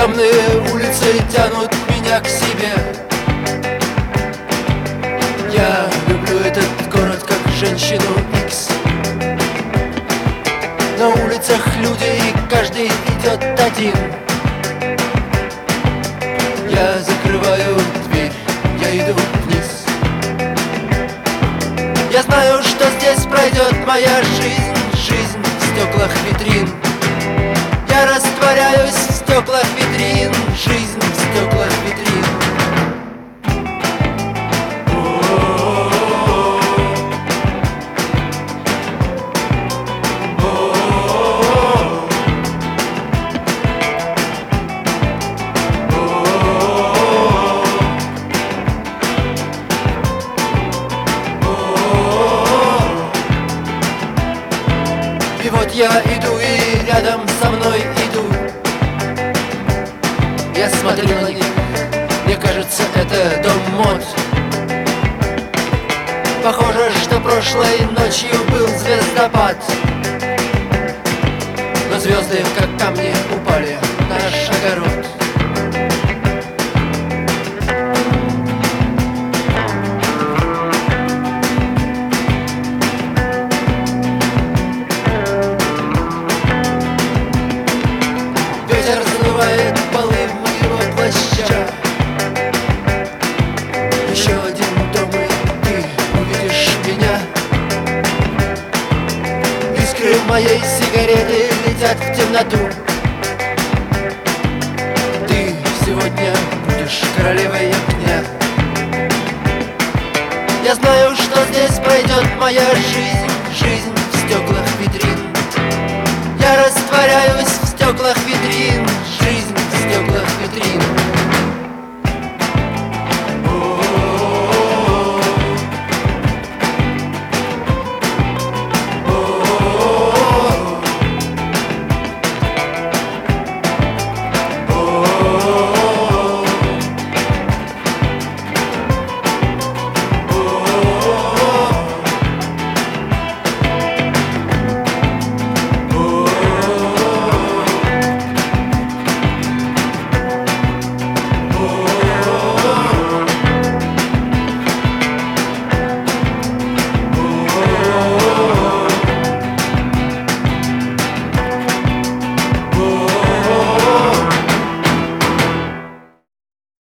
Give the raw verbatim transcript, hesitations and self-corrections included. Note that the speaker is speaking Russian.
Темные улицы тянут меня к себе. Я люблю этот город как женщину Икс. На улицах люди, и каждый идет один. Я закрываю дверь, я иду вниз. Я знаю, что здесь пройдет моя жизнь, жизнь в стеклах витрин. Я растворяюсь в стеклах витрин, жизнь в стеклах витрин. И вот я иду, и рядом со мной идут. Я смотрю на них, мне кажется, это дом мод. Похоже, что прошлой ночью был звездопад. Но звезды, как камни, упали в наш огород. Ветер разрывает полы моего плаща. Еще один дом, и ты увидишь меня. Искры моей сигареты летят в темноту. Ты сегодня будешь королевой огня. Я знаю, что здесь пройдет моя жизнь, жизнь